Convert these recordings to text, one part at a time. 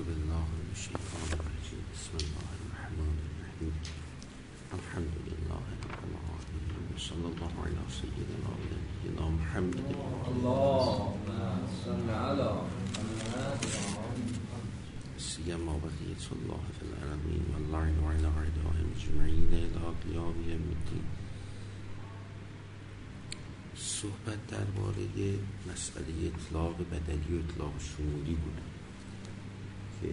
بالله من الشيطان الرجيم بسم الله الرحمن الرحيم الحمد لله رب العالمين صلى الله على سيدنا ونبينا محمد اللهم صل على محمد سيما بقية الله في العالمين واللعن على أعدائهم أجمعين إلى قيام يوم الدين. صحبت درباره مسئله اطلاق بدلی و اطلاق شمولی بود که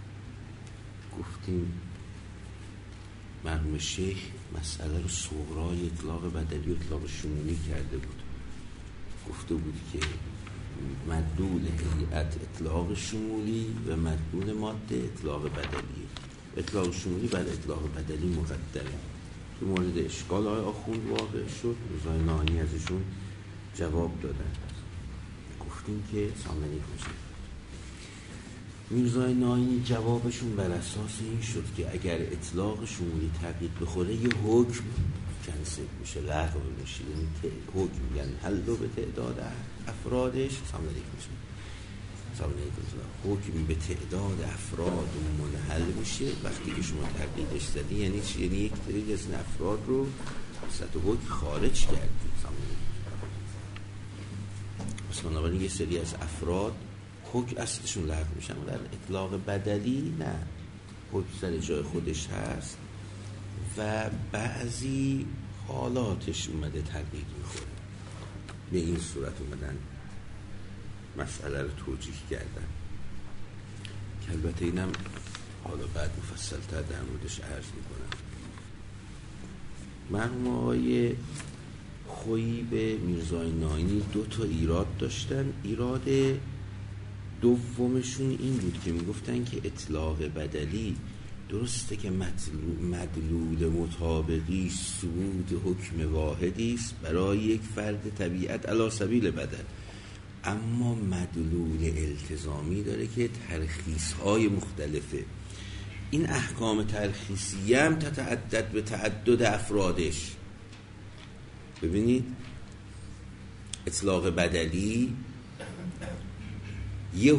گفتیم مرحوم شیخ مسئله رو صغرای اطلاق بدلی و اطلاق شمولی کرده بود. گفته بود که مدلول هیئت اطلاق شمولی و مدلول ماده اطلاق بدلی. اطلاق شمولی بر اطلاق بدلی مقدمه که مورد اشکال آقای آخوند واقع شد. روزای نانی ازشون جواب دادن. گفتیم که سلام علیکم. میرزای نایی جوابشون بر اساس این شد که اگر اطلاق شمولی تغییر بخوره یه حکم کنسل میشه، لغو میشه. یعنی حکم یعنی حل به تعداد افرادش حکم به تعداد افراد منحل میشه وقتی که شما تغییرش زدی. یعنی چی؟ یعنی یک تعداد از این افراد رو سطح حکم خارج کردی. بنابراین یه سری از افراد حکم اصلشون لغو میشن. در اطلاق بدلی نه، حکم سر جای خودش هست و بعضی حالاتش اومده تغییر میخوره. به این صورت اومدن مسئله رو توجیه کردن که البته اینم حالا بعد مفصل‌تر در موردش عرض میکنم. مرحوم آقای خویی به میرزای ناینی 2 ایراد داشتن. ایراد دومشون این بود که میگفتن که اطلاق بدلی درسته که مدلول مطابقی صعود حکم واحدی است برای یک فرد طبیعت علی سبیل بدل، اما مدلول التزامی داره که ترخیص‌های مختلفه. این احکام ترخیصی هم تتعدد به تعدد افرادش. ببینید اطلاق بدلی یه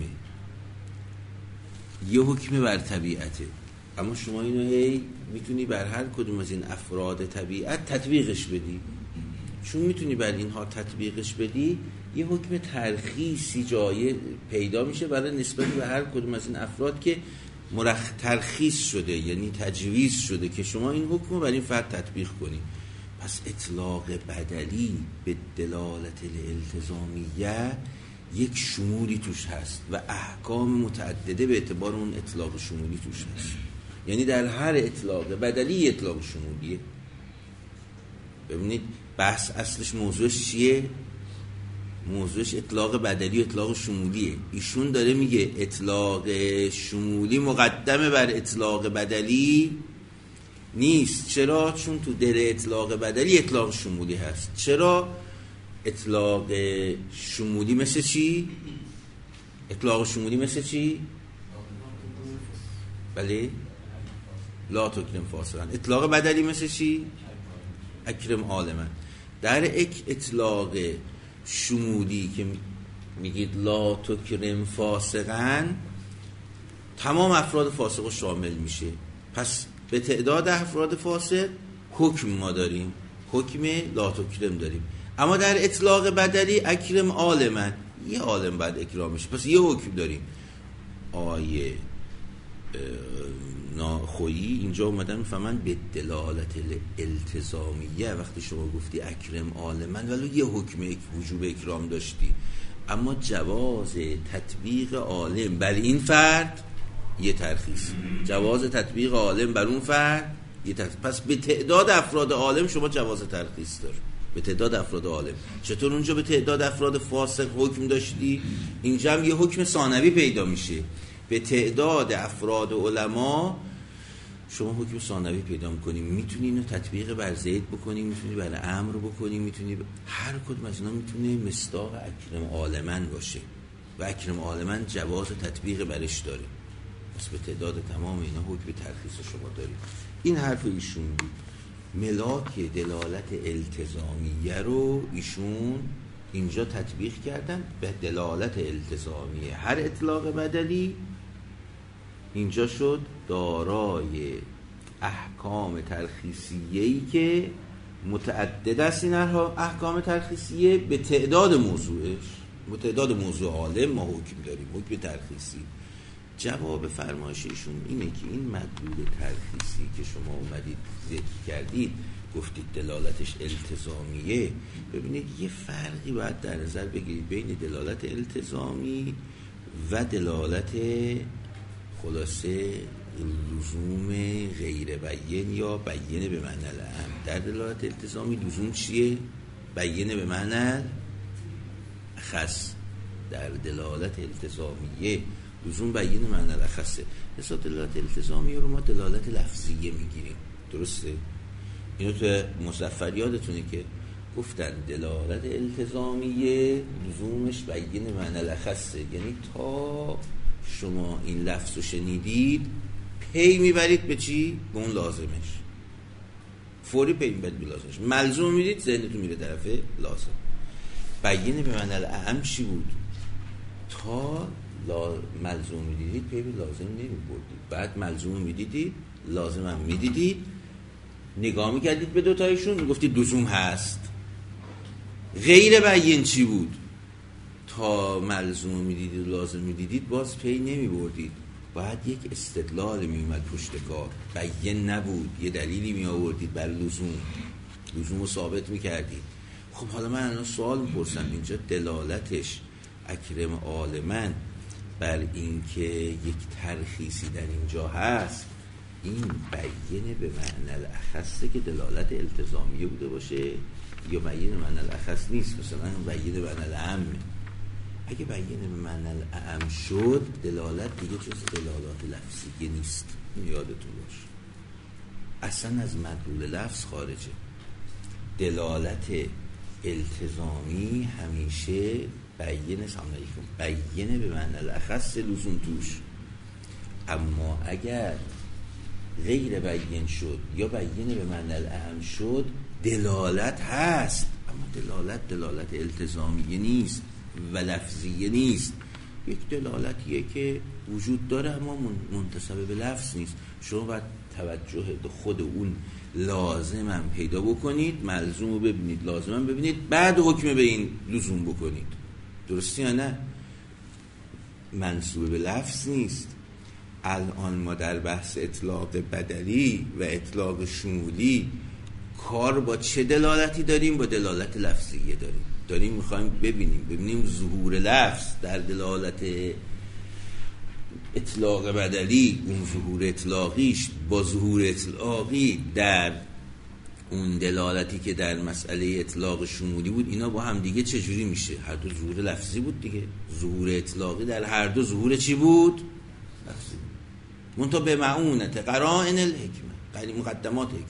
حکمه بر طبیعته، اما شما اینو میتونی بر هر کدوم از این افراد طبیعت تطبیقش بدی. چون میتونی بر اینها تطبیقش بدی یه حکم ترخیصی جای پیدا میشه برای نسبت به هر کدوم از این افراد که ترخیص شده، یعنی تجویز شده که شما این حکم رو بر این فرد تطبیق کنی. پس اطلاق بدلی به دلالت الالتزامیه یک شمولی توش هست و احکام متعدده به اعتبار اون اطلاق شمولی توش هست. یعنی در هر اطلاق بدلی اطلاق شمولیه. ببینید بحث اصلش موضوعش چیه؟ موضوعش اطلاق بدلی و اطلاق شمولیه. ایشون داره میگه اطلاق شمولی مقدمه بر اطلاق بدلی نیست. چرا؟ چون تو دل اطلاق بدلی اطلاق شمولی هست. چرا؟ اطلاق شمولی مثل چی؟ اطلاق شمولی مثل چی؟ بله؟ لا تکرم فاسقا. اطلاق بدلی مثل چی؟ اکرم عالما. در اطلاق شمولی که میگید لا تکرم فاسقا، تمام افراد فاسق شامل میشه. پس به تعداد افراد فاسق حکم ما داریم، حکم لا تکرم داریم. اما در اطلاق بدلی اکرم عالما، یه عالم بعد اکرام میشه. پس یه حکم داریم. آیه خویی اینجا اومدن میفهمن به دلالت التزامیه. وقتی شما گفتی اکرم عالما ولو یه حکم وجوب اکرام داشتی، اما جواز تطبیق عالم بر این فرد یه ترخیص، جواز تطبیق عالم بر اون فرد یه ترخیص. پس به تعداد افراد عالم شما جواز ترخیص داری. به تعداد افراد عالم. چطور اونجا به تعداد افراد فاسق حکم داشتی؟ اینجا هم یه حکم ثانوی پیدا میشه. به تعداد افراد علما شما حکم ثانوی پیدا میکنی. میتونی اینو تطبیق بر زید بکنی، میتونی بر امر بکنی، میتونی هر کدوم از اینا میتونه مصداق اکرم عالمن باشه و اکرم عالمن جواز تطبیق برش داره. پس به تعداد تمام اینا حکم ترخیص شما دارید. این حرف ایشون بود. ملاک دلالت التزامیه رو ایشون اینجا تطبیق کردن به دلالت التزامیه. هر اطلاق بدلی اینجا شد دارای احکام ترخیصیه‌ای که متعدد است. این احکام ترخیصیه به تعداد موضوعش، به تعداد موضوع عالم ما حکم داریم، حکم ترخیصی. جواب فرمایششون اینه که این مدلول ترخیصی که شما اومدید ذکر کردید، گفتید دلالتش التزامیه، ببینید یه فرقی باید در نظر بگیرید بین دلالت التزامی و دلالت خلاصه لزوم غیر بیان یا بیان به معنی العام. در دلالت التزامی لزوم چیه؟ بیان به معنی خاص. در دلالت التزامیه لزوم بیان به معنی خاصه. مثلا دلالت التزامی رو ما دلالت لفظیه میگیریم، درسته؟ اینو تو مظفریاتتونه که گفتن دلالت التزامیه لزومش بیان معنی خاصه، یعنی تا شما این لفظ رو شنیدید پی میبرید به چی؟ به اون لازمش، فوری پی میبرید به لازمش، ملزوم میدید ذهنتون میره طرف لازم. بیان به معنی اعم چی بود؟ تا ملزوم میدیدید پی به لازم نمیبردید، بعد ملزوم میدیدید لازم هم میدیدید، نگاه میکردید به دوتایشون میگفتید لزوم هست. غیر بیان چی بود؟ تا ملزوم میدیدید و لازم میدیدید باز پی نمیبردید، باید یک استدلال میومد پشت کار، بیان نبود، یه دلیلی می آوردید بر لزوم رو ثابت میکردید. خب حالا من الان سوال میپرسم، اینجا دلالتش اکرم عالمن بر این که یک ترخیصی در اینجا هست، این بیان به معنی الاخصه که دلالت التزامیه بوده باشه یا بیان به معنی الاخص نیست؟ مثلا بیان به معنی العامه. اگه بیان به معنی الاعم شد دلالت دیگه جز دلالات لفظیه نیست، یادتون باشه، اصلا از مدلول لفظ خارجه. دلالت التزامی همیشه بیان به معنی الاخص لزوم توش، اما اگر غیر بیان شد یا بیان به معنی الاعم شد دلالت هست، اما دلالت التزامیه نیست و لفظیه نیست. یک دلالتیه که وجود داره اما منتسب به لفظ نیست. شما باید توجه خود اون لازم هم پیدا بکنید، ملزوم رو ببینید، لازم هم ببینید، بعد حکم به این لزوم بکنید. درستی یا نه؟ منسوب به لفظ نیست. الان ما در بحث اطلاق بدلی و اطلاق شمولی کار با چه دلالتی داریم؟ با دلالت لفظیه داریم میخوایم ببینیم ظهور لفظ در دلالت اطلاق بدلی، اون ظهور اطلاقیش با ظهور اطلاقی در اون دلالتی که در مسئله اطلاق شمولی بود، اینا با هم دیگه چجوری میشه؟ هر دو ظهور لفظی بود دیگه. ظهور اطلاقی در هر دو ظهور چی بود؟ لفظی. منتها به معونت قرائن الحکمه، مقدمات حکمت،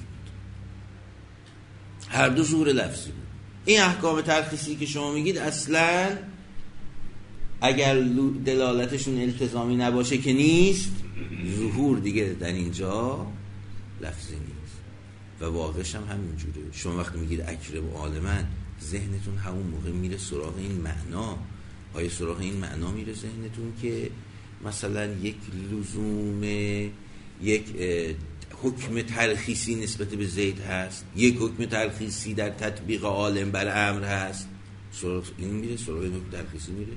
هر دو ظهور لفظی بود. این احکام ترخیصی که شما میگید اصلا اگر دلالتشون التزامی نباشه که نیست، ظهور دیگه در اینجا لفظی نیست و واقعش هم همینجوره. شما وقتی میگید اکرم عالمن، ذهنتون همون موقع میره سراغ این معنا. آیا سراغ این معنا میره ذهنتون که مثلا یک لزوم، یک حکم ترخیصی نسبت به زید هست، یک حکم ترخیصی در تطبیق عالم بر امر هست، سراغ این میره، سراغ این حکم ترخیصی میره؟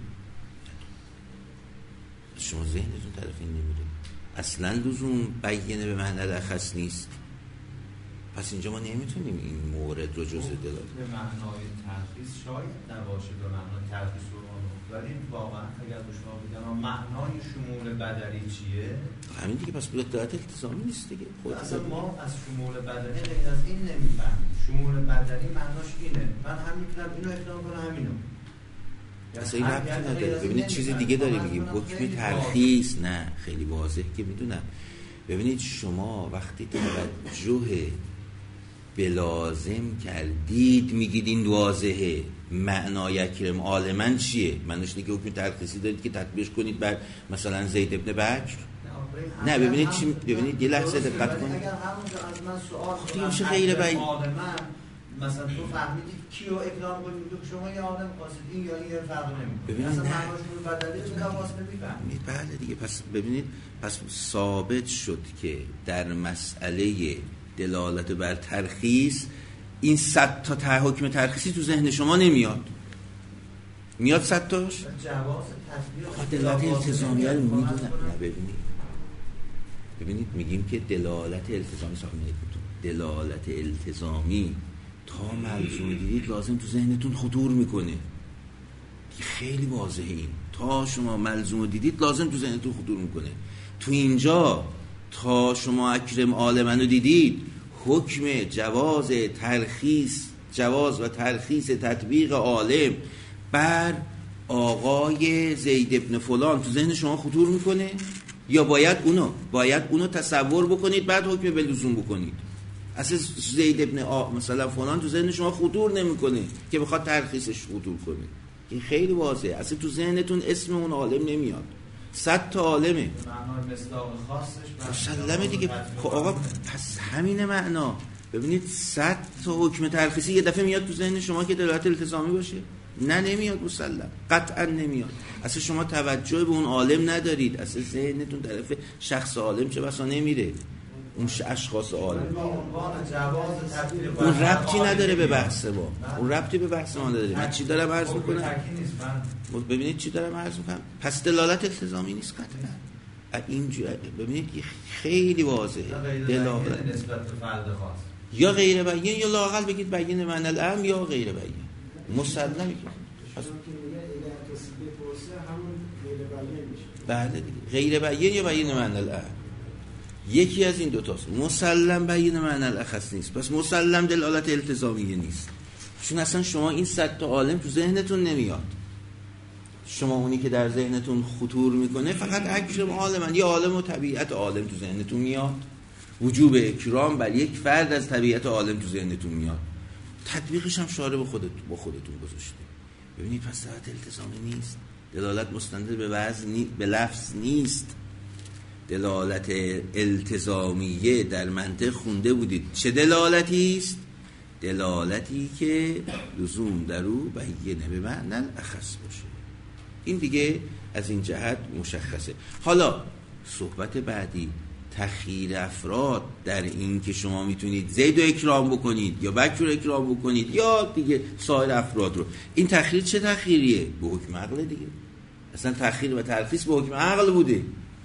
شما ذهنتون طرف این نمیره. اصلا لزوم بیانه به معنی الاخص نیست. پس اینجا ما نمیتونیم این مورد رو جزء دلالت به معنای ترخیص شاید نباشه، به معنای ترخیص رو، ولی واقعا اگر به شما بگم معنای شمول بدلی چیه؟ همین دیگه. پس دلالت التزامی نیست دیگه. اصلا ما از شمول بدلی غیر از این نمیفهمیم. شمول بدلی معناش اینه، من هم میتونم اینو اقدام کنم همینو. اصلا این ربطی نداره. ببینید چیز دیگه داریم میگیم، حکم ترخیص. نه خیلی واضح که میدونم. ببینید شما وقتی توجه به لازم کردید میگید این واضحه، معنای اکرم عالمن چیه؟ معنیش اینه که حکم ترخیصی دارید که تطبیقش کنید بر مثلا زید ابن بکر. نه ببینید چی، ببینید یه لحظه دقت کنید. اگر همونجا از من سوال دیگه میشه غیر بیان. مثلا تو فهمیدی کیو اکرام کنید، شما یه عالم قاصدین یا یه فرق نمیکنه. ببینید اصلا نه معناش رو بدلی به واسطه میفهمید. بله دیگه. پس ببینید، پس ثابت شد که در مسئله دلالت بر ترخیص این 100 تا حکم ترخیصی تو ذهن شما نمیاد. میاد 100 تاش؟ جواز تطبیق دلالت التزامیه رو میدونن. ببینید میگیم که دلالت التزامی دلالت التزامی تا ملزوم دیدید لازم تو ذهنتون خطور میکنه. خیلی واضحه این. تا شما ملزوم دیدید لازم تو ذهنتون خطور میکنه. تو اینجا تا شما اکرم عالمن رو دیدید، حکم جواز و ترخیص تطبیق عالم بر آقای زید ابن فلان تو ذهن شما خطور میکنه؟ یا باید اونو تصور بکنید بعد حکم به لزوم بکنید؟ اصلا زید ابن مثلا فلان تو ذهن شما خطور نمیکنه که بخواد ترخیصش خطور کنه. این خیلی واضحه. اصلا تو ذهنتون اسم اون عالم نمیاد. 100 تا عالمه. معنای مصداق خاصش مسلمه دیگه. خب آقا پس همین معنا. ببینید 100 تا حکم ترخیصی یه دفعه میاد تو ذهن شما که دلالت التزامی باشه؟ نه نمیاد، مسلم قطعا نمیاد. اصلا شما توجه به اون عالم ندارید. اصلا ذهنتون طرف شخص عالم چه بسا نمیره، اون اشخاص عالم. اون ربطی نداره به بحث ما. اون ربطی به بحث ما نداره. من چی دارم عرض میکنم؟ ببینید چی دارم عرض میکنم. پس دلالت التزامی نیست قطعا. اینجوری ببینید خیلی واضحه. دلالت نسبت به فرد خاص یا غیر بیان، یا لااقل بگید بیان معنی الام یا غیر بیان. مسلمه که بله دیگه. غیر بیان یا بیان معنی الام، یکی از این دوتاست. مسلم بیان معنی الاخص نیست. پس مسلم دلالت التزامیه نیست، چون اصلا شما این 100 تا عالم تو ذهنتون نمیاد. شما اونی که در ذهنتون خطور میکنه فقط اکرم عالمن، یا عالم و طبیعت عالم تو ذهنتون میاد. وجوب اکرام بر یک فرد از طبیعت عالم تو ذهنتون میاد. تطبیقش هم شارع با خودتون گذاشته. ببینید پس دلالت التزامی نیست. دلالت مستند به لفظ نیست. دلالت التزامیه در منطق خونده بودید چه دلالتی است؟ دلالتی که لزوم در او بیانه به معنی الاخص باشه. این دیگه از این جهت مشخصه. حالا صحبت بعدی تخییر افراد در این که شما میتونید زید رو اکرام بکنید یا بکر رو اکرام بکنید یا دیگه سایر افراد رو. این تخییر چه تخییریه؟ به حکم عقل دیگه. اصلا تخییر و ترخیص به حکم عقل بوده.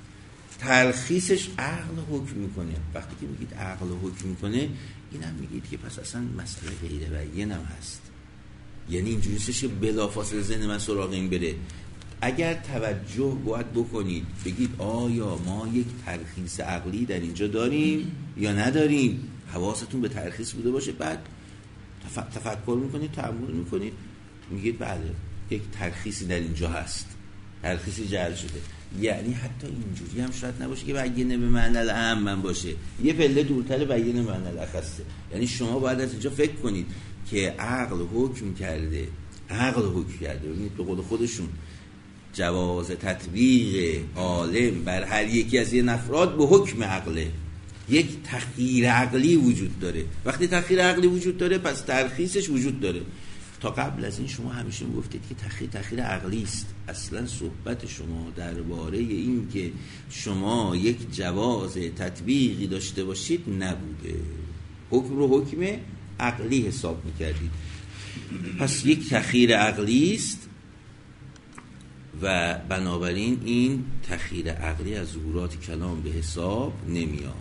ترخیصش عقل حکم میکنه. وقتی که میگید عقل حکم میکنه، اینم میگید که پس اصلا مسئله غیر بیان هم هست. یعنی اینجوری که بلافاصله ذهن من سراغ این بره. اگر توجه باید بکنید بگید آیا ما یک ترخیص عقلی در اینجا داریم یا نداریم، حواستون به ترخیص بوده باشه. بعد تفکر میکنید، تأمل میکنید، میگید بله یک ترخیصی در اینجا هست، ترخیصی جعل شده. یعنی حتی اینجوری هم شاید نباشه که بیانه به معنی العام باشه، یه پله دورتر بیانه معنی الاخصه. یعنی شما باید از اینجا فکر کنید که عقل حکم کرده. ببینید به قول خودشون جواز تطبیق عالم بر هر یکی از این افراد به حکم عقله. یک تخییر عقلی وجود داره. وقتی تخییر عقلی وجود داره پس ترخیصش وجود داره. تا قبل از این شما همیشه میگفتید که تخییر عقلی است. اصلا صحبت شما درباره این که شما یک جواز تطبیقی داشته باشید نبوده. حکم رو حکم عقلی حساب میکردید. پس یک تخییر عقلی است و بنابراین این تخییر عقلی از ظهورات کلام به حساب نمیاد.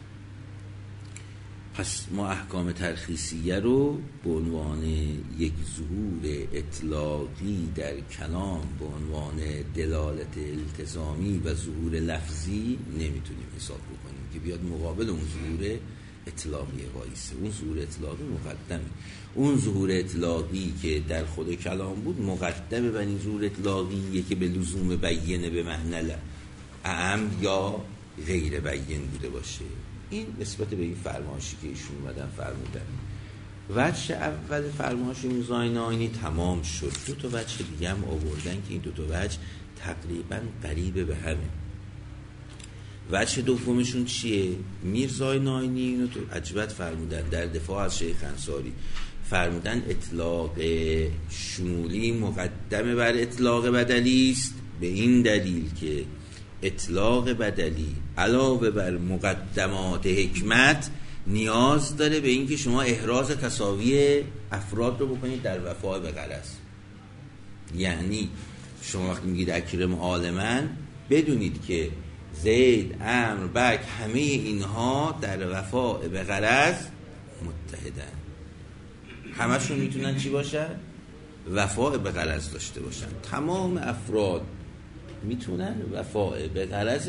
پس ما احکام ترخیصیه رو به عنوان یک ظهور اطلاقی در کلام به عنوان دلالت التزامی و ظهور لفظی نمیتونیم حساب بکنیم که بیاد مقابل اون ظهور اطلاقی وایسه. اون ظهور اطلاقی مقدمه. اون ظهور اطلاقی که در خود کلام بود مقدمه بر این ظهور اطلاقیه که به لزوم بیانه به معنی اعم یا غیر بیان بوده باشه. این نسبت به این فرمایشی که ایشون اومدن فرمودن. وجه اول فرمایش موزاینانی تمام شد. 2 تا وجه دیگه هم آوردن که این 2 تا وجه تقریبا قریب به همه. وجه دومشون چیه؟ میرزای ناینی اینو تو عجبت فرمودن در دفاع از شیخ انصاری. فرمودن اطلاق شمولی مقدم بر اطلاق بدلی است، به این دلیل که اطلاق بدلی علاوه بر مقدمات حکمت نیاز داره به اینکه شما احراز تساوی افراد رو بکنید در وفاء به غرض. یعنی شما وقتی میگید اکرم عالما، بدونید که زید، عمرو، بک، همه اینها در وفاء به غرض متحدن. همشون میتونن چی باشن؟ وفاء به غرض داشته باشن. تمام افراد میتونن وفاء به غرض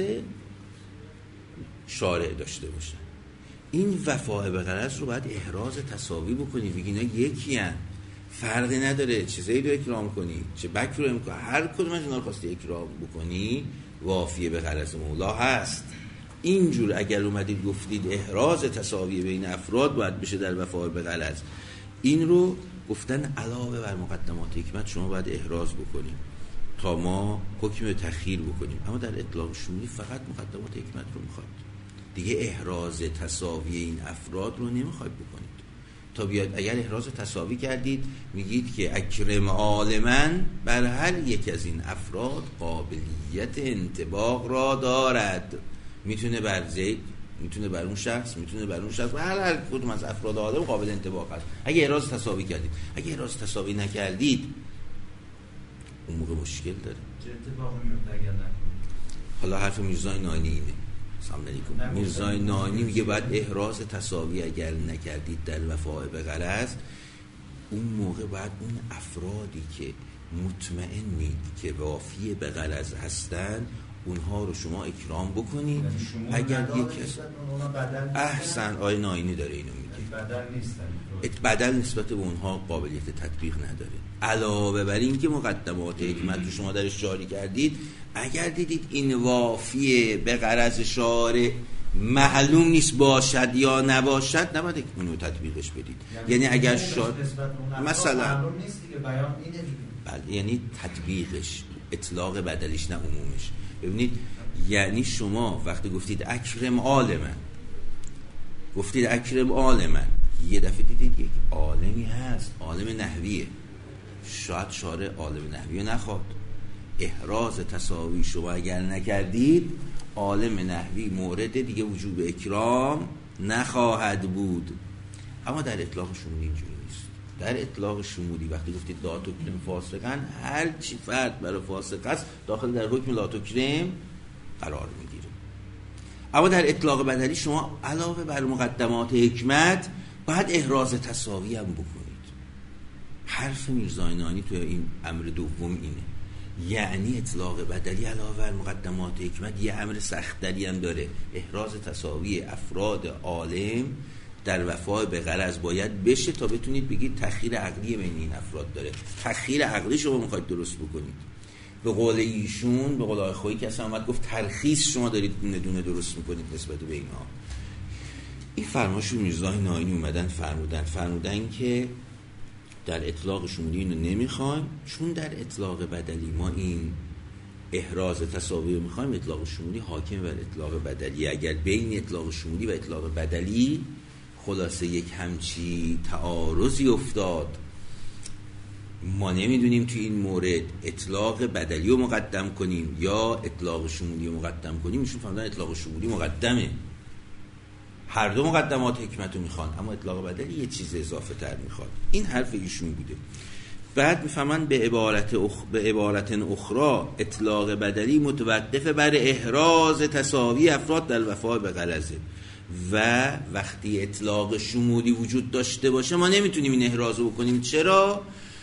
شارع داشته باشن. این وفاء به غرض رو باید احراز تساوی بکنی، بگی اینا یکی هن، فرقی نداره چه زید رو اکرام کنی چه بک رو اکرام، هر کدوم از اینا رو خواستی اکرام بکنی وافیه به غرض مولا هست. اینجور اگر اومدید گفتید احراز تساوی بین افراد باید بشه در وفاء به غرض، این رو گفتن علاوه بر مقدمات حکمت شما باید احراز بکنیم تا ما حکم تخییر بکنیم. اما در اطلاق شمولی فقط مقدمات حکمت رو میخواد، دیگه احراز تساوی این افراد رو نمیخواید بکنید تا بیاد. اگر احراز تساوی کردید میگید که اکرم عالما بر هر یک از این افراد قابلیت انطباق را دارد، میتونه بر زید، میتونه بر اون شخص، میتونه بر اون شخص، هر کدوم از افراد عالم قابل انطباق است اگه احراز تساوی کردید. اگه احراز تساوی نکردید اون موقع مشکل داره. چه اتفاقی میفته اگر نکنید؟ حالا حرف میرزای نانی اینه. سلام علیکم. میرزای نانی میگه باید احراز تساوی اگر نکردید در وفاء به غرض، اون موقع باید اون افرادی که مطمئنید که وافی به غرض هستن اونها رو شما اکرام بکنید. اگر یکی از احسن آیه ناینی داره اینو میگه، بدل نسبت به اونها قابلیت تطبیق نداره. علاوه بر این که مقدمات حکمت رو شما درش جاری کردید، اگر دیدید این وافی به غرض شارع معلوم نیست باشد یا نباشد، نباید اونو تطبیقش بدید. یعنی اگر مثلا معلوم نیست دیگه، بیان اینه دیگه. بله، یعنی تطبیقش، اطلاق بدلیش نه عمومش. ببینید یعنی شما وقتی گفتید اکرم عالما، گفتید اکرم عالما، یه دفعه دیدید یک عالمی هست، عالم نحویه، شاید شارع عالم نحوی نخواد، احراز تساوی شما اگر نکردید عالم نحوی مورد دیگه وجوب اکرام نخواهد بود. اما در اطلاق شمولی اینجوری نیست. در اطلاق شمولی وقتی گفتید لا تکرم فاسقا، هر چی فرد برای فاسق است داخل در حکم لا تکرم قرار میگیره. اما در اطلاق بدلی شما علاوه بر مقدمات حکمت باید احراز تساوی هم بکنید. حرف میرزای نانی تو این امر دوم اینه، یعنی اطلاق بدلی علاوه بر مقدمات حکمت یه امر سخت‌تری هم داره. احراز تساوی افراد عالم در وفاء به غرض باید بشه تا بتونید بگید تخییر عقلی بین این افراد داره. تخییر عقلی شما میخواید درست بکنید، به قول ایشون، به قول آقای خویی که اصلا اومد گفت ترخیص شما دارید دونه دونه درست میکنید نسبت به اینها. این فرماشو میرزای ناینی اومدن فرمودن که در اطلاق شمولی اینو نمیخوایم، چون در اطلاق بدلی ما این احراز تساوی رو میخوایم. اطلاق شمولی حاکم بر اطلاق بدلی. اگر بین اطلاق شمولی و اطلاق بدلی خلاصه یک همچی تعارضی افتاد، ما نمیدونیم توی این مورد اطلاق بدلی رو مقدم کنیم یا اطلاق شمولی رو مقدم کنیم، ایشون فهمیدن اطلاق شمولی مقدمه. هر دو مقدمات حکمت رو میخوان، اما اطلاق بدلی یه چیز اضافه تر میخواد. این حرف ایشون بوده. بعد میفهمن به عبارت اخرى اطلاق بدلی متوقف بر احراز تساوی افراد در وفاء به غرضه، و وقتی اطلاق شمولی وجود داشته باشه ما نمیتونیم این احراز رو بکنیم. چرا؟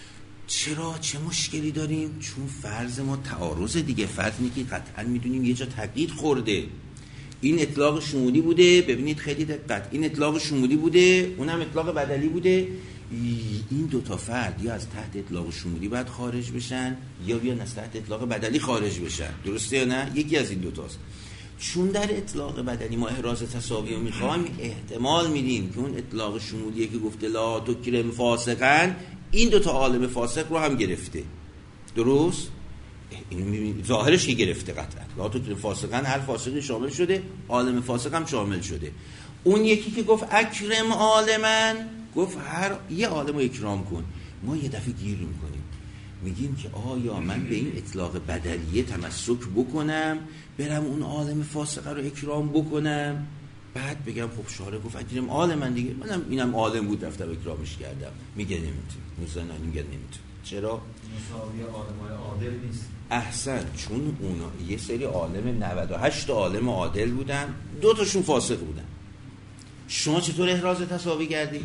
چه مشکلی داریم؟ چون فرض ما تعارض دیگه. فرض اینه که قطعا میدونیم یه جا تقیید خورده. این اطلاق شمولی بوده، ببینید خیلی دقت، این اطلاق شمولی بوده، اونم اطلاق بدلی بوده. این دوتا فرد یا از تحت اطلاق شمولی باید خارج بشن یا بیان از تحت اطلاق بدلی خارج بشن، درسته یا نه؟ یکی از این دوتاست. چون در اطلاق بدلی ما احراز تساوی رو میخوایم، احتمال میدیم که اون اطلاق شمولیه که گفته لا تکرم فاسقا، این دوتا عالم فاسق رو هم گرفته. درست؟ اینو میبینید ظاهرش که گرفته قطعا. لا تکرم فاسقا هر فاسقی شامل شده، عالم فاسق هم شامل شده. اون یکی که گفت اکرم عالما، گفت هر یه عالم رو اکرام کن. ما یه دفعه گیر میکنیم میگیم که آیا من به این اطلاق بدلیه تمسک بکنم برم اون عالم فاسقه رو اکرام بکنم بعد بگم خب شارع گفت اکرم عالمن دیگه، منم اینم عالم بود رفتم اکرامش کردم. میگه نمیتونی، موزنانی میگه نمیتونی. چرا؟ مساوی عالمای عادل نیست. احسن، چون اونا یه سری عالم 98 عالم عادل بودن، 2 تاشون فاسق بودن. شما چطور احراز تساوی کردید؟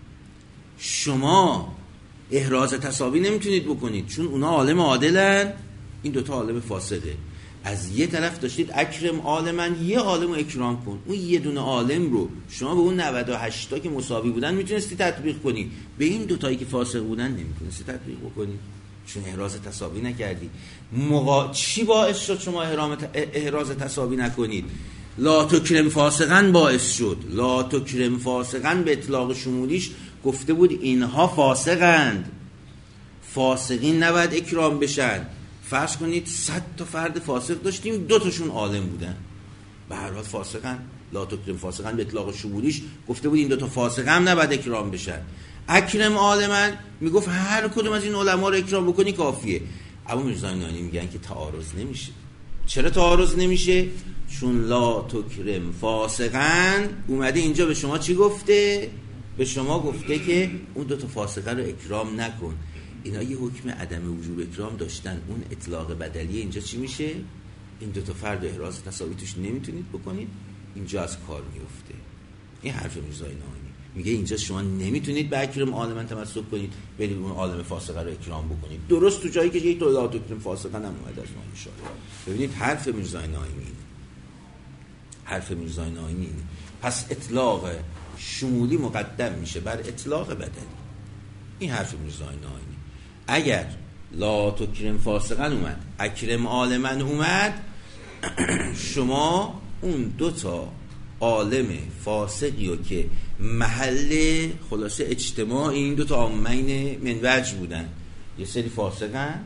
شما احراز تساوی نمیتونید بکنید چون اونا عالم عادلن، این 2 تا عالم فاسقه. از یه طرف داشتید اکرم عالمن، یه عالم رو اکرام کن. اون یه دونه عالم رو شما به اون 98 تا که مساوی بودن میتونستی تطبیق کنی، به این 2 تایی که فاسق بودن نمیتونستی تطبیق بکنی چون احراز تساوی نکردی. چی باعث شد شما احراز تساوی نکنید؟ لا تکرم فاسقن باعث شد. لا تکرم فاسقن به اطلاق شمولیش گفته بود اینها فاسقند، فاسقین نباید اکرام بشن. فرض کنید 100 تا فرد فاسق داشتیم، 2 تاشون عالم بودن، به هر حال فاسقن. لا تکرم فاسقن به اطلاق شمولیش گفته بود این 2 تا فاسق هم نباید اکرام بشن. اکرم عالمن میگفت هر کدوم از این علما رو اکرام بکنی کافیه. ابو میرزا نانی میگن که تعارض نمیشه. چرا تعارض نمیشه؟ چون لا تکرم فاسقن اومده اینجا به شما چی گفته؟ به شما گفته که اون 2 تا فاسقه رو اکرام نکن. اینا یه حکم عدم وجوب اکرام داشتن. اون اطلاق بدلیه اینجا چی میشه؟ این 2 تا فرد احراز تساوی توش نمیتونید بکنید، اینجا از کار میفته. این حرف میرزا نانی میگه اینجا شما نمیتونید به اکرم عالمن تمسک کنید برید اون عالم فاسقه رو اکرام بکنید. درست تو جایی که یه تو لا تکرم فاسقه هم اومده از ما اشاره. ببینید حرف میرزا نانی، حرف میرزا نانی پس اطلاق شمولی مقدم میشه بر اطلاق بدلی. این حرف میرزا نانی. اگر لا تکرم فاسقن اومد، اکرم عالمن اومد، شما اون 2 تا عالم فاسقی و که محل خلاصه اجتماع این 2 تا عامین منوج بودن، یه سری فاسقن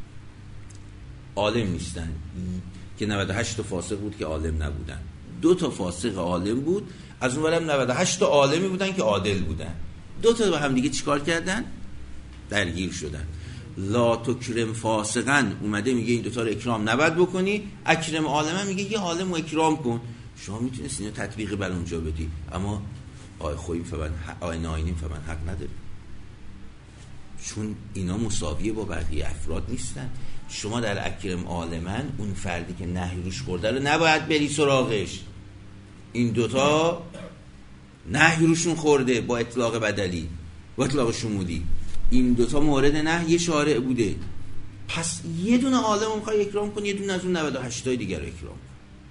عالم نیستن که 98 تا فاسق بود که عالم نبودن، 2 تا فاسق عالم بود، از اون ورم 98 تا عالمی بودن که عادل بودن. 2 تا با هم دیگه چیکار کردن؟ درگیر شدن. لا تکرم فاسقن اومده میگه این 2 تا رو اکرام نباید بکنی، اکرم عالمن میگه یه عالم رو اکرام کن. شما میتونید اینو تطبیق بر اونجا بدی، اما آی خوییم فمن آی ناینیم فمن حق نداره، چون اینا مساویه با بقیه افراد نیستن. شما در اکرم عالمن اون فردی که نهی روش خورده رو نباید بری سراغش. این 2 تا نهی روشون خورده با اطلاق بدلی، با اطلاق شمولی. این 2 تا مورد نهی شارع بوده، پس یه دونه عالم میخوای اکرام کنی، یه دونه از اون 98 تای دیگر رو اکرام کن.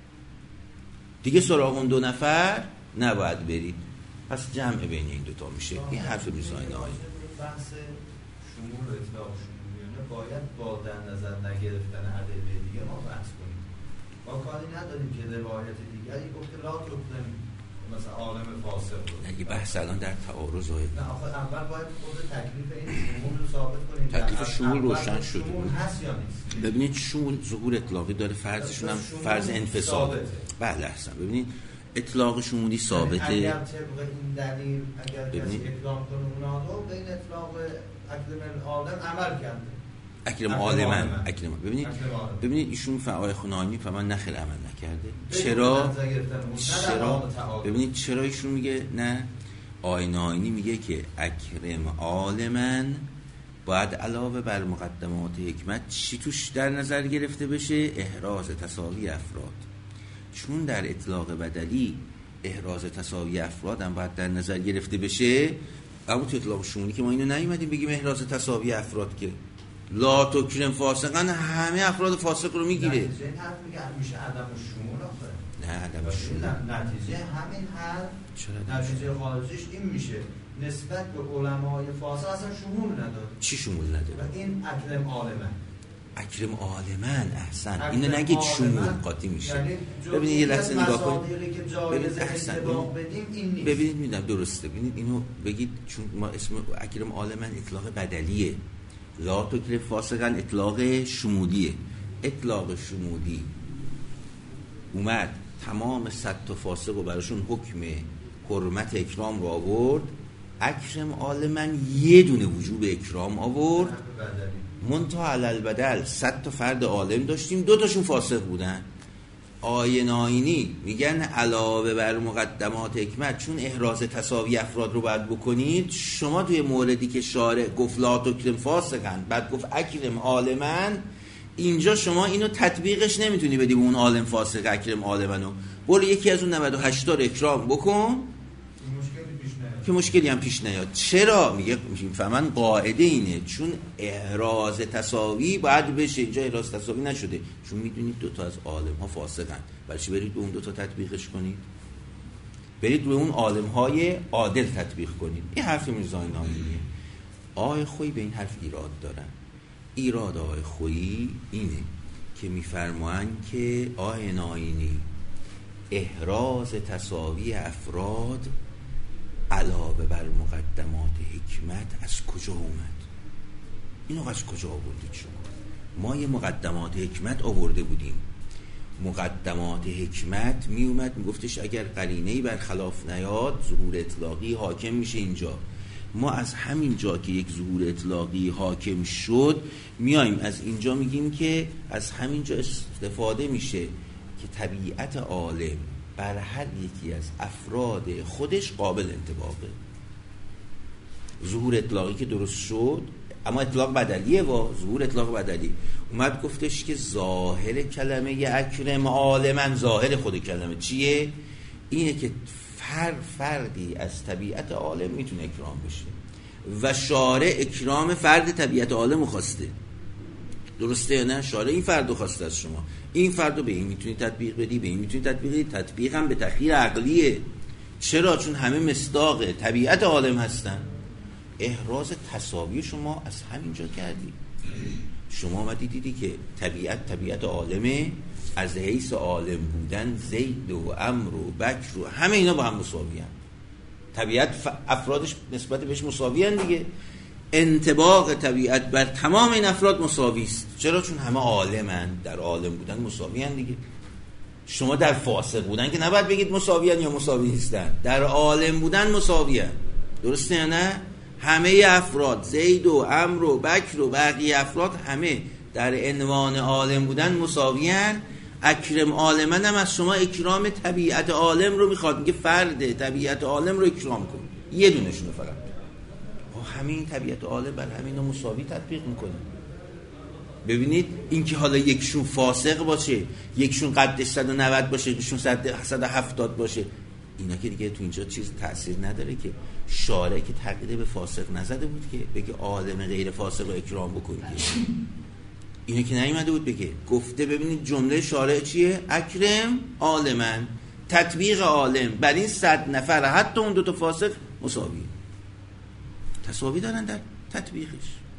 دیگه سراغ اون 2 نفر نباید برید. پس جمع بین این 2 تا میشه. این حرف میرزا نانی. بحث شمول و اطلاق شمولیانه باید با در نظر نگرفتن ادله دیگه ما بحث کنیم. با کاری نداریم که روایت دیگری گفته لا تکرم مثلا عالم فاسق بود. اگه بحث الان در تعارض های نه آخه اول باید خود تکلیف این شمول رو ثابت کنیم. تکلیف شمول روشن شده. شمول هست یا نیست؟ ببینید شمول ظهور اطلاقی داره، فرضشون هم فرض انفصال. بله احسن. ببینید اطلاق شمولی ثابته. اگر طبق این دلیل اگر کسی اکرام کنه اونا رو به این اطلاق اکرم عالم عمل کرده. اکرم عالمن. ببینید ایشون فعال خنامی فهمن نخل عمل نکرده. چرا؟ ببینید چرا ایشون میگه نه؟ آیناینی میگه که اکرم عالمن باید علاوه بر مقدمات حکمت چی توش در نظر گرفته بشه؟ احراز تساوی افراد. چون در اطلاق بدلی احراز تساوی افراد هم باید در نظر گرفته بشه، اما تو اطلاق شمولی که ما اینو نیومدیم بگیم احراز تساوی افراد که لا تکرم فاسقن همه افراد فاسق رو میگیره. نتیجه این حرف میشه عدم شمول آخه. نه عدم شمول. نتیجه همین حرف نتیجه خارجیش این میشه نسبت به علمای فاسق اصلا شمول نداره. چی شمول نداره؟ و این اکرم عالمن. اکرم عالمن. احسن. اینو نگید شمول قاطی میشه. ببینید یه لحظه نگاه کنید. ببینید احسن. ببینید میدونم درسته. ببینید اینو بگید چون ما اسم اکرم عالمن اطلاق بدلیه. لا تکرم فاسقن اطلاق شمولیه. اطلاق شمولی اومد تمام 100 تا فاسق رو براشون حکم حرمت اکرام رو آورد، اکرم عالما یه دونه وجوب اکرام آورد، منتها علل بدل 100 تا فرد عالم داشتیم، 2 تاشون فاسق بودن. آیه ناینی میگن علاوه بر مقدمات حکمت چون احراز تساوی افراد رو باید بکنید، شما توی موردی که شارع گفت لا تکرم فاسقن، بعد گفت اکرم عالما، اینجا شما اینو تطبیقش نمیتونی بدی به اون عالم فاسق اکرم عالمنو، برو یکی از اون 98 تا رو اکرام بکن که مشکلی هم پیش نیاد. چرا؟ میفهمن قاعده اینه چون احراز تساوی باید بشه، اینجا احراز تساوی نشده چون میدونید 2 تا از عالم ها فاسقن، برای چی برید به اون 2 تا تطبیقش کنید؟ برید به اون عالم های عادل تطبیق کنید. این حرف میرزا ناینیه. آقای خویی به این حرف ایراد دارن. ایراد آقای خویی اینه که میفرمایند که آقای ناینی احراز تساوی افراد علاوه بر مقدمات حکمت از کجا اومد؟ اینو از کجا آوردید شما؟ ما یه مقدمات حکمت آورده بودیم. مقدمات حکمت می اومد می گفتش اگر قرینه‌ای برخلاف نیاد ظهور اطلاقی حاکم میشه اینجا. ما از همین جا که یک ظهور اطلاقی حاکم شد میایم از اینجا میگیم که از همین جا استفاده میشه که طبیعت عالم بر هر یکی از افراد خودش قابل انطباقه. ظهور اطلاقی که درست شد، اما اطلاق بدلیه و ظهور اطلاق بدلی اومد گفتش که ظاهر کلمه اکرم عالما، ظاهر خود کلمه چیه؟ اینه که فردی از طبیعت عالم میتونه اکرام بشه و شارع اکرام فرد طبیعت عالم خواسته. درسته یا نه؟ شارع این فرد رو خواسته از شما، این فرد رو به این میتونی تطبیق بدی، به این میتونی تطبیق بدی. تطبیق هم به تخییر عقلیه. چرا؟ چون همه مصداق طبیعت عالم هستن. احراز تساوی شما از همینجا کردی. شما اومدی دیدی که طبیعت عالمه، از حیث عالم بودن زید و عمرو و بکر و همه اینا با هم مساوی هن. طبیعت افرادش نسبت بهش مساوی هن دیگه. انطباق طبیعت بر تمام این افراد مساوی است. چرا؟ چون همه عالمن، در عالم بودن مساوی هن دیگه. شما در فاسق بودن که نباید بگید مساوی هن یا مساوی نیستن، در عالم بودن مساوی هن. درسته یا نه؟ همه افراد زید و عمرو و بکر و بقیه افراد همه در عنوان عالم بودن مساوی هن. اکرم عالمن هم از شما اکرام طبیعت عالم رو میخواد، میگه فرد طبیعت عالم رو اکرام کن، یه دونشونه فقط. همین طبیعت عالم بر همین رو مساوی تطبیق میکنه. ببینید این که حالا یکشون فاسق باشه، یکشون قدش 190 باشه، یکشون 170 باشه، اینا که دیگه تو اینجا چیز تأثیر نداره که. شارع که تقیید به فاسق نزده بود که بگه عالم غیر فاسق رو اکرام بکنید، اینو که نیومده بود بگه. گفته ببینید جمله شارع چیه؟ اکرم عالمن، تطبیق عالم بر این 100 نفر حتی اون 2 تا فاسق مساویه، تساوی دارن در تطبیقش.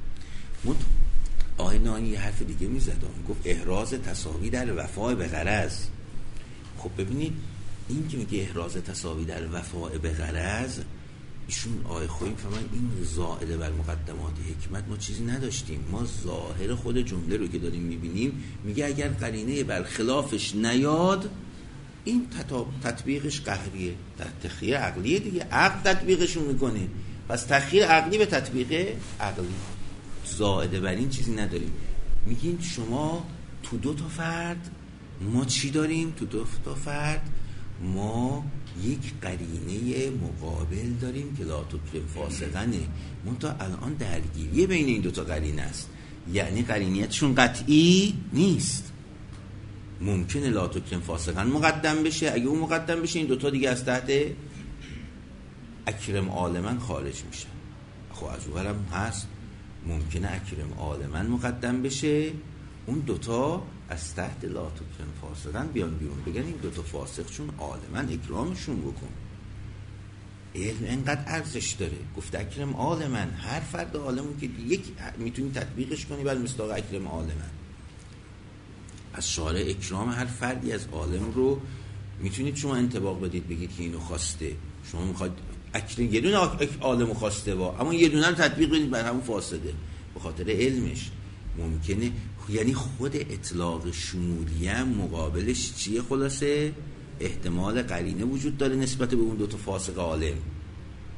آقای ناینی یه حرف دیگه میزد، گفت احراز تساوی در وفاء به غرض. خب ببینید این که میگه احراز تساوی در وفاء به غرض، ایشون آقای خویی فهمن این زائد بر مقدمات حکمت ما چیزی نداشتیم. ما ظاهر خود جمله رو که داریم میبینیم میگه اگر قرینه بر خلافش نیاد این تطبیقش قهریه، تخییر عقلیه دیگه. عقل تطبیقشون میکنه، پس تخییر عقلی به تطبیق عقلی. زائد بر این چیزی نداریم. میگیم شما تو 2 تا فرد ما چی داریم؟ تو 2 تا فرد ما یک قرینه مقابل داریم که لا تکرم فاسقنه. منتها الان درگیری بین این 2 تا قرینه است، یعنی قرینیتشون قطعی نیست. ممکنه لا تکرم فاسقن مقدم بشه، اگه اون مقدم بشه این 2 تا دیگه از تحت اکرم عالمن خارج میشن. خب از اونورم هست ممکنه اکرم عالمن مقدم بشه، اون 2 تا از تحت لا تکرم فاسقن بیان بیرون، بگن این 2 تا فاسق چون عالمن اکرامشون بکن. علم انقدر ارزش داره. گفت اکرم عالمن، هر فرد عالمون که یک میتونی تطبیقش کنی بر مصداق اکرم عالمن. از شارع اکرام هر فردی از عالم رو میتونید شما انطباق بدید، بگید که اینو خواسته. شما میخواید اکرم یه دونه عالمو خواسته اما یه دونه رو تطبیق بدید بر همون فاسده به خاطر علمش. ممکنه یعنی خود اطلاق شمولی هم مقابلش چیه؟ خلاصه احتمال قرینه وجود داره نسبت به اون 2 تا فاسق عالم.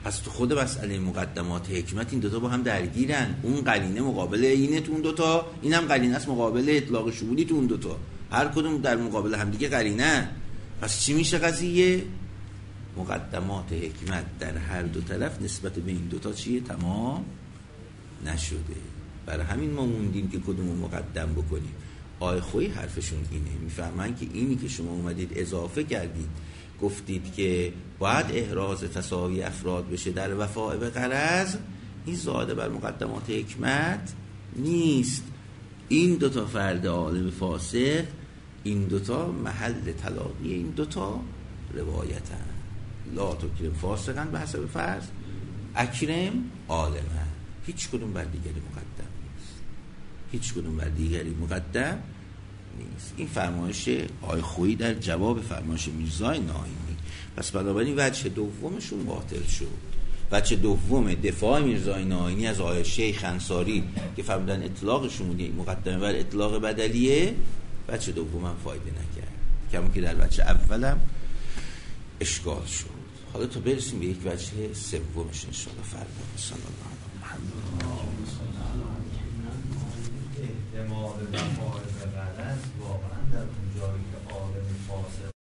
پس تو خود مسئله مقدمات حکمت این دوتا با هم درگیرن. اون قرینه مقابل اینه تو اون دوتا، اینم قرینه است مقابل اطلاق شمولی تو اون دوتا، هر کدوم در مقابل همدیگه قرینه. پس چی میشه قضیه؟ مقدمات حکمت در هر دو طرف نسبت به این دوتا چیه؟ تمام نشده. برای همین ما موندیم که کدومو مقدم بکنیم. آقای خویی حرفشون اینه، میفهمن که اینی که شما اومدید اضافه کردید گفتید که باید احراز تساوی افراد بشه در وفاء به غرض، این زاده بر مقدمات حکمت نیست. این دوتا فرد عالم فاسق، این دوتا محل تلاقی این دوتا روایتن. لا تکرم فاسقن به حسب فرض، اکرم عالمن. هیچ کدوم بر دیگری مقدم نیست، هیچ کدوم بر دیگری مقدم نیست. این فرمایش آقای خویی در جواب فرمایش میرزای ناینی. پس بنابراین وجه دومشون باطل شد. وجه دوم دفاع میرزای ناینی از آقای شیخ انصاری که فرمودن اطلاق شمولی مقدمه بر اطلاق بدلیه، وجه دوم هم فایده نکرد، کما که در وجه اولم اشکال شد. حالا تا برسیم به یک وجه سومش انشاءالله. فردا صلی الله علیه محمد. احتمال وفای به غلط واقعا در اون جایی که عالم فاسق